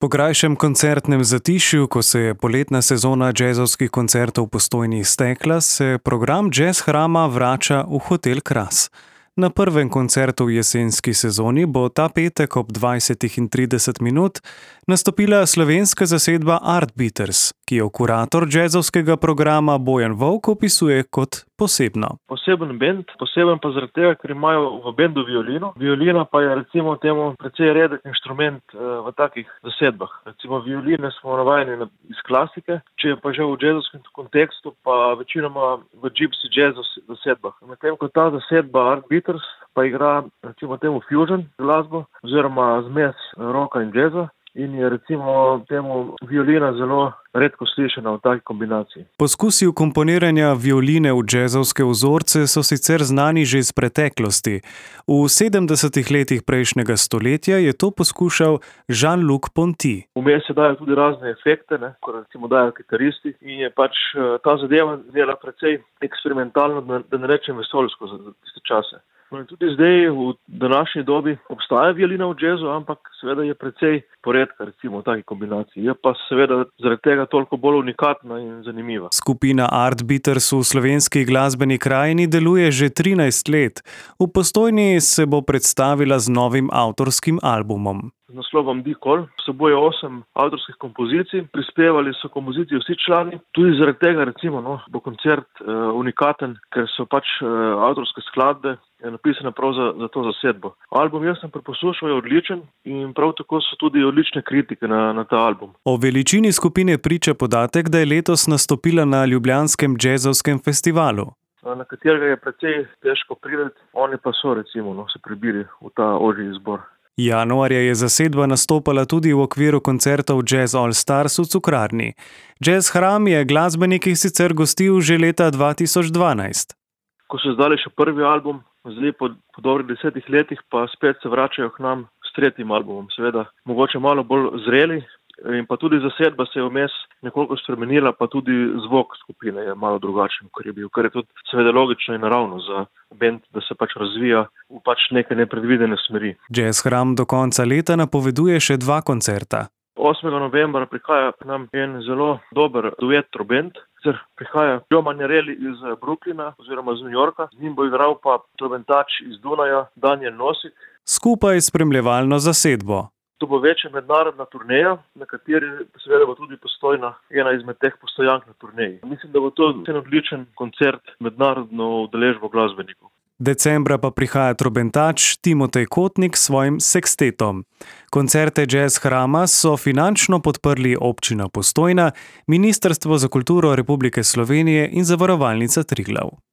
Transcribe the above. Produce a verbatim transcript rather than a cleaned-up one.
Po krajšem koncertnem zatišju, ko se je poletna sezona džezovskih koncertov v Postojni iztekla, se program Jazz Hrama vrača v Hotel Kras. Na prvem koncertu v jesenski sezoni bo ta petek ob dvajsetih in trideset minut nastopila slovenska zasedba Artbeaters, ki jo kurator džezovskega programa Bojan Volk opisuje kot posebno. Poseben bend, poseben pa zaradi tega, ker imajo v bendu violino. Violina pa je recimo temu precej redek inštrument v takih zasedbah. Recimo violine smo navajeni iz klasike, če je pa že v džezovskem kontekstu, pa večinoma v gypsy jazz zasedbah. Medtem ko ta zasedba Artbeaters pa igra recimo temu fusion glasbo oziroma zmes rocka in jazza in je recimo temu violina zelo redko slišana v taki kombinaciji. Poskusi komponiranja violine v džezovske vzorce so sicer znani že iz preteklosti. V sedemdesetih letih prejšnjega stoletja je to poskušal Jean-Luc Ponty. Vmes se dajo tudi razne efekte, ne, ko recimo dajo kitaristi in je pač ta zadeva dela precej eksperimentalno, da ne rečem vesoljsko za tiste čase. Tudi zdaj v današnji dobi obstaja violina v džezu, ampak seveda je precej poredka recimo v taki kombinaciji. Je pa seveda zaradi tega toliko bolj unikatna in zanimiva. Skupina Artbeaters v slovenski glasbeni krajini deluje že trinajst let. V Postojni se bo predstavila z novim avtorskim albumom. Z naslovom Dikol vsebuje osem avtorskih kompozicij, prispevali so kompozicije vsi člani. Tudi zaradi tega recimo no, bo koncert uh, unikaten, ker so pač uh, avtorske skladbe napisane prav za, za to zasedbo. Album Jaz sem preposlušal je odličen in prav tako so tudi odlične kritike na, na ta album. O veličini skupine priča podatek, da je letos nastopila na ljubljanskem džezovskem festivalu, na katerega je precej težko priti, oni pa so recimo no, se prebili v ta ožji izbor. Januarja je zasedba nastopala tudi v okviru koncertov Jazz All Stars v Cukrarni. Jazz Hram je glasbeniki sicer gostil že leta dva tisoč dvanajst. Ko so izdali še prvi album, zdaj po, po dobrih desetih letih pa spet se vračajo k nam s tretjim albumom. Seveda mogoče malo bolj zreli in pa tudi zasedba se je vmes nekoliko spremenila, pa tudi zvok skupine je malo drugačen, kot je bil, kar je tudi seveda logično in naravno za bend, da se pač razvija v pač neke nepredvidene smeri. Jazz Hram do konca leta napoveduje še dva koncerta. osmega novembra prihaja k nam en zelo dober duet trobent, ker prihaja Joe Manjarelli iz Brooklyna oziroma z New Yorka, z njim bo igral pa trobentač iz Dunaja Daniel Nosik. Skupaj s spremljevalno zasedbo. To bo večja mednarodna turneja, na kateri seveda bo tudi Postojna ena izmed teh postojank na turneji. Mislim, da bo to en odličen koncert mednarodno udeležbo glasbenikov. Decembra pa prihaja trobentač Timotej Kotnik s svojim sekstetom. Koncerte Jazz Hrama so finančno podprli občina Postojna, Ministrstvo za kulturo Republike Slovenije in Zavarovalnica Triglav.